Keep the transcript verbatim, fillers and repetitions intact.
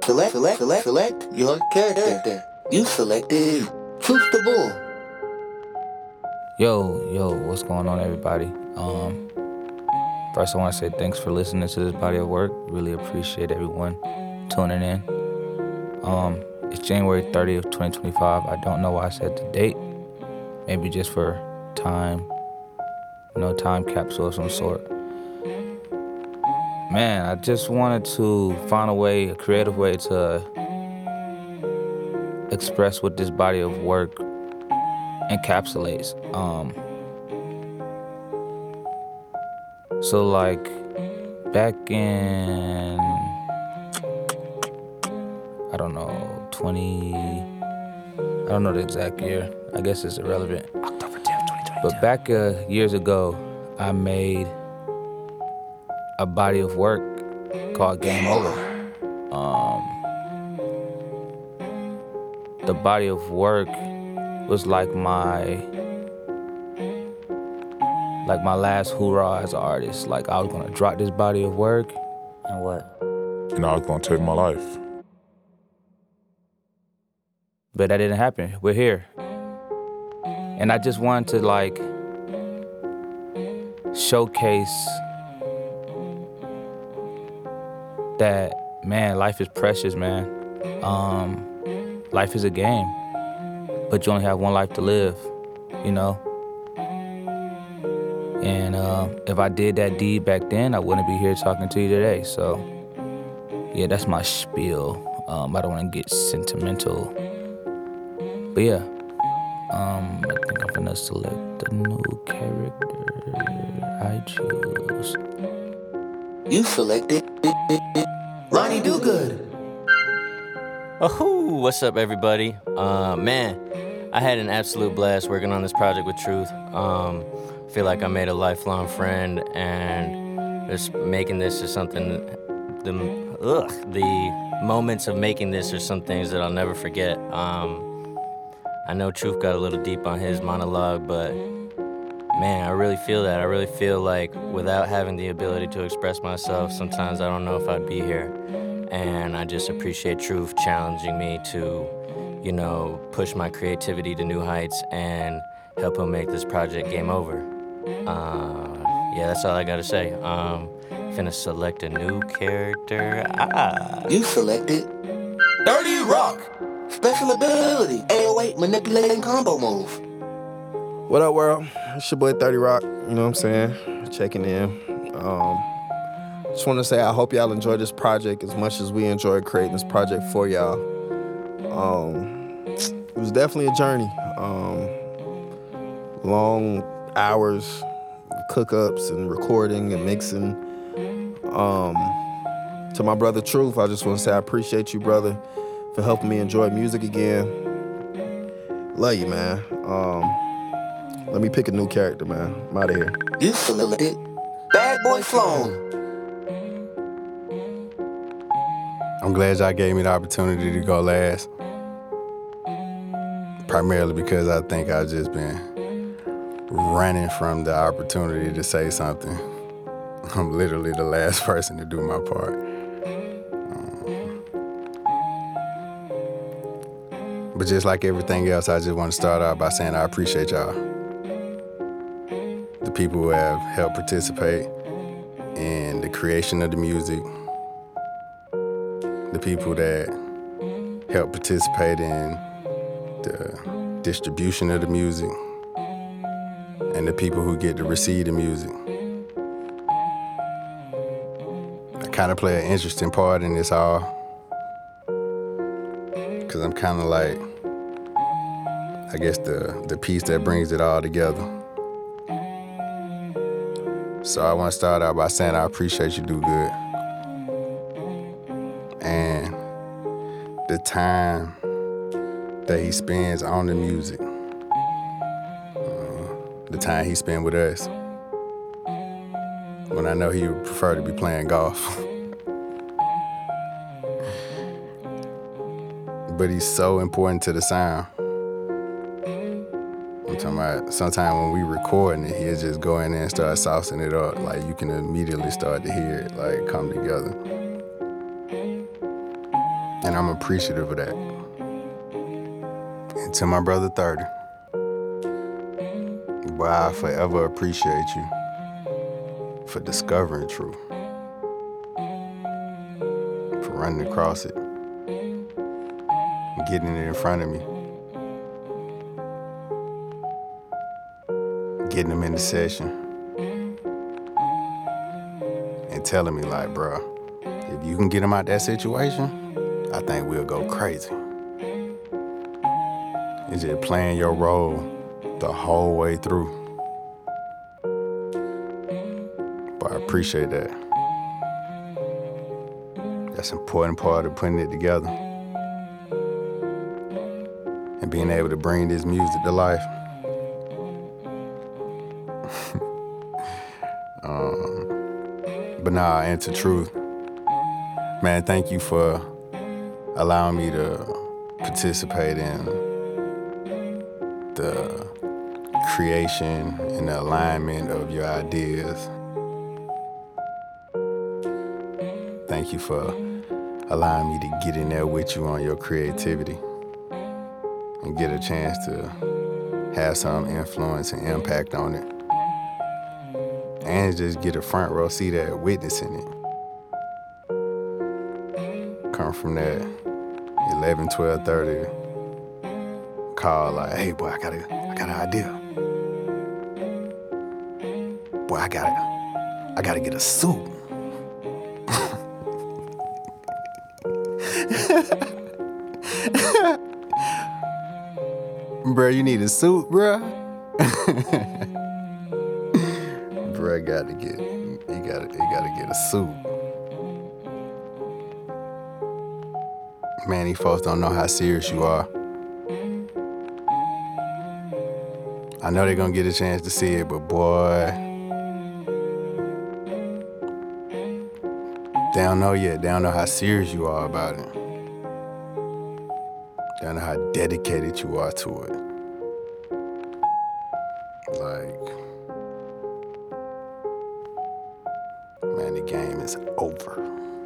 Select, select, select, select your character. You selected Truth the Bull. Yo, yo, what's going on, everybody? Um, first, I want to say thanks for listening to this body of work. Really appreciate everyone tuning in. Um, it's January thirtieth, twenty twenty-five. I don't know why I said the date. Maybe just for time, you know, time capsule of some sort. Man, I just wanted to find a way, a creative way to express what this body of work encapsulates. Um, so like back in, I don't know, twenty, I don't know the exact year. I guess it's irrelevant. October tenth, twenty twenty. But back uh, years ago, I made a body of work called Game Over. Um, the body of work was like my like my last hoorah as an artist. Like I was gonna drop this body of work and what? And I was gonna take my life. But that didn't happen. We're here. And I just wanted to like showcase that, man, life is precious, man. Um, life is a game, but you only have one life to live, you know? And uh, if I did that deed back then, I wouldn't be here talking to you today. So, yeah, that's my spiel. Um, I don't want to get sentimental. But yeah, um, I think I'm gonna select the new character I choose. You selected Ronnie Dogood. Oh, what's up, everybody? Uh, man, I had an absolute blast working on this project with Truth. Um, I feel like I made a lifelong friend, and just making this is something. The ugh, the moments of making this are some things that I'll never forget. Um, I know Truth got a little deep on his monologue, but man, I really feel that. I really feel like without having the ability to express myself, sometimes I don't know if I'd be here. And I just appreciate Truth challenging me to, you know, push my creativity to new heights and help him make this project Game Over. Uh, yeah, that's all I gotta say. Um, finna select a new character. Ah. You selected thirty Rock. Special ability, eight oh eight manipulating combo move. What up, world? It's your boy thirty Rock, you know what I'm saying? Checking in. Um, just want to say I hope y'all enjoy this project as much as we enjoy creating this project for y'all. Um, it was definitely a journey. Um, long hours, cook-ups and recording and mixing. Um, to my brother Truth, I just want to say I appreciate you, brother, for helping me enjoy music again. Love you, man. Um, let me pick a new character, man. I'm out of here. You selected Bad Boy Sloan. I'm glad y'all gave me the opportunity to go last. Primarily because I think I've just been running from the opportunity to say something. I'm literally the last person to do my part. Um, but just like everything else, I just want to start out by saying I appreciate y'all. The people who have helped participate in the creation of the music, the people that help participate in the distribution of the music, and the people who get to receive the music. I kind of play an interesting part in this all, because I'm kind of like, I guess, the, the piece that brings it all together. So I want to start out by saying I appreciate you, Do Good. And the time that he spends on the music, uh, the time he spent with us, when I know he would prefer to be playing golf. But he's so important to the sound. I'm talking about sometimes when we recording it, he'll just go in there and start saucing it up. Like you can immediately start to hear it like come together. And I'm appreciative of that. And to my brother thirty, boy, I forever appreciate you for discovering truth, for running across it, getting it in front of me, getting them in the session, and telling me like, bro, if you can get them out that situation, I think we'll go crazy. It's just playing your role the whole way through. But I appreciate that. That's an important part of putting it together and being able to bring this music to life. um, but nah, and to truth, man, thank you for allowing me to participate in the creation and the alignment of your ideas. Thank you for allowing me to get in there with you on your creativity and get a chance to have some influence and impact on it. And just get a front row seat at witnessing it. Come from that eleven, twelve, thirty call like, hey boy, I got a, I got an idea. Boy, I gotta, I gotta get a suit. Bruh, you need a suit, bruh? Bruh, got to get, you gotta, you gotta get a suit. Man, these folks don't know how serious you are. I know they're gonna get a chance to see it, but boy, they don't know yet. They don't know how serious you are about it. They don't know how dedicated you are to it. Like, man, the game is over.